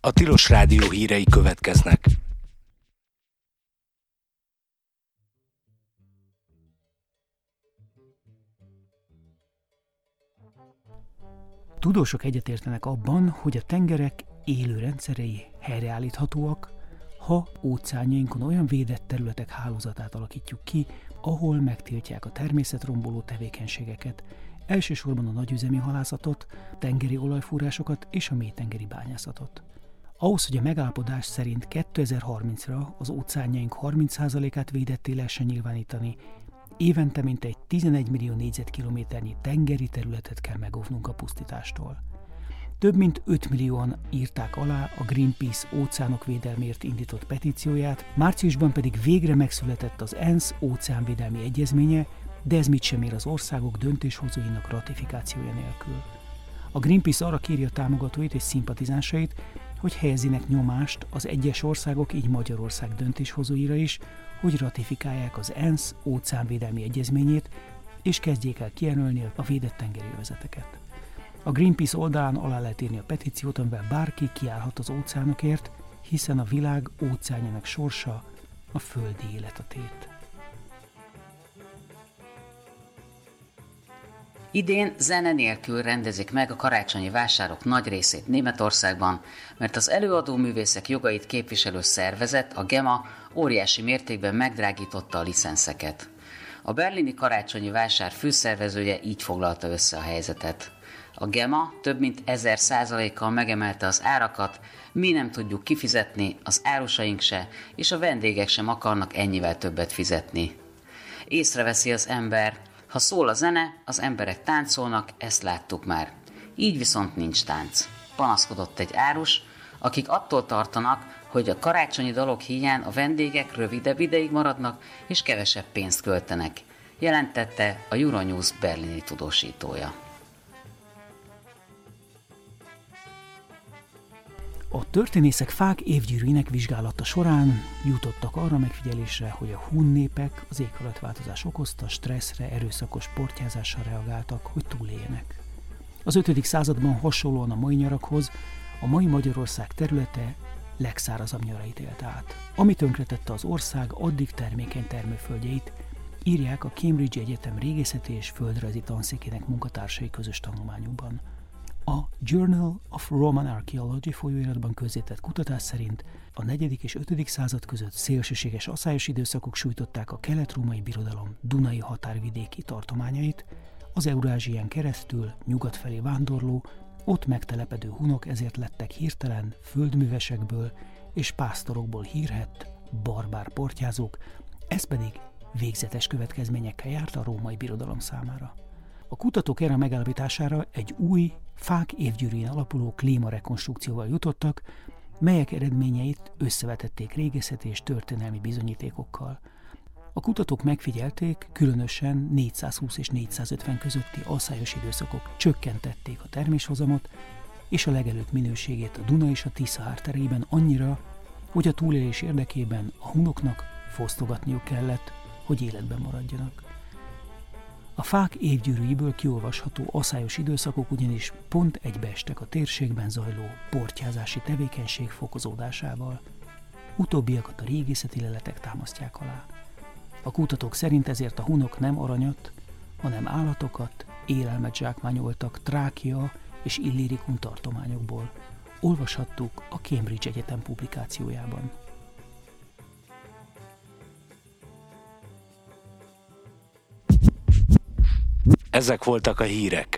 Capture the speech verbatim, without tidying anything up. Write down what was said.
A Tilos Rádió hírei következnek. Tudósok egyetértenek abban, hogy a tengerek élő rendszerei helyreállíthatóak, ha óceánjainkon olyan védett területek hálózatát alakítjuk ki, ahol megtiltják a természetromboló tevékenységeket, elsősorban a nagyüzemi halászatot, tengeri olajfúrásokat és a mélytengeri bányászatot. Ahhoz, hogy a megállapodás szerint kétezer-harmincra az óceánjaink harminc százalékát védetté lehessen nyilvánítani, évente mintegy tizenegy millió négyzetkilométernyi tengeri területet kell megóvnunk a pusztítástól. Több mint öt millióan írták alá a Greenpeace óceánok védelmért indított petícióját, márciusban pedig végre megszületett az ENSZ óceánvédelmi egyezménye, de ez mit sem ér az országok döntéshozóinak ratifikációja nélkül. A Greenpeace arra kéri a támogatóit és szimpatizánsait, hogy helyezzenek nyomást az egyes országok, így Magyarország döntéshozóira is, hogy ratifikálják az ENSZ óceánvédelmi egyezményét, és kezdjék el kijelölni a védett tengeri övezeteket. A Greenpeace oldalán alá lehet írni a petíciót, amivel bárki kiállhat az óceánokért, hiszen a világ óceánjának sorsa a földi élet a tét. Idén zene nélkül rendezik meg a karácsonyi vásárok nagy részét Németországban, mert az előadó művészek jogait képviselő szervezet, a GEMA óriási mértékben megdrágította a licenszeket. A berlini karácsonyi vásár főszervezője így foglalta össze a helyzetet. A GEMA több mint ezer százalékkal megemelte az árakat, mi nem tudjuk kifizetni, az árusaink se, és a vendégek sem akarnak ennyivel többet fizetni. Észreveszi az ember, ha szól a zene, az emberek táncolnak, ezt láttuk már. Így viszont nincs tánc. Panaszkodott egy árus, akik attól tartanak, hogy a karácsonyi dalok hiány a vendégek rövidebb ideig maradnak és kevesebb pénzt költenek, jelentette a Euronews berlini tudósítója. A történészek fák évgyűrűinek vizsgálata során jutottak arra megfigyelésre, hogy a hun népek az éghajlatváltozás okozta stresszre, erőszakos portyázással reagáltak, hogy túléljenek. Az ötödik században hasonlóan a mai nyarakhoz a mai Magyarország területe legszárazabb nyarait élt át, ami tönkretette az ország addig termékeny termőföldjeit, írják a Cambridge Egyetem régészeti és földrajzi tanszékének munkatársai közös tanulmányukban. A Journal of Roman Archaeology folyóiratban közzétett kutatás szerint a negyedik és ötödik század között szélsőséges aszályos időszakok sújtották a kelet-római birodalom dunai határvidéki tartományait, az Eurázsián keresztül nyugat felé vándorló, ott megtelepedő hunok ezért lettek hirtelen földművesekből és pásztorokból hírhett barbár portyázók, ez pedig végzetes következményekkel járt a római birodalom számára. A kutatók erre a megállapítására egy új, fák évgyűrűjén alapuló klímarekonstrukcióval jutottak, melyek eredményeit összevetették régészeti és történelmi bizonyítékokkal. A kutatók megfigyelték, különösen négyszázhúsz és négyszázötven közötti aszályos időszakok csökkentették a terméshozamot és a legelőtt minőségét a Duna és a Tisza hátterében annyira, hogy a túlélés érdekében a hunoknak fosztogatniuk kellett, hogy életben maradjanak. A fák évgyűrűiből kiolvasható aszályos időszakok ugyanis pont egybeestek a térségben zajló portyázási tevékenység fokozódásával. Utóbbiakat a régészeti leletek támasztják alá. A kutatók szerint ezért a hunok nem aranyat, hanem állatokat, élelmet zsákmányoltak Trákia és Illyricum tartományokból. Olvashattuk a Cambridge Egyetem publikációjában. Ezek voltak a hírek.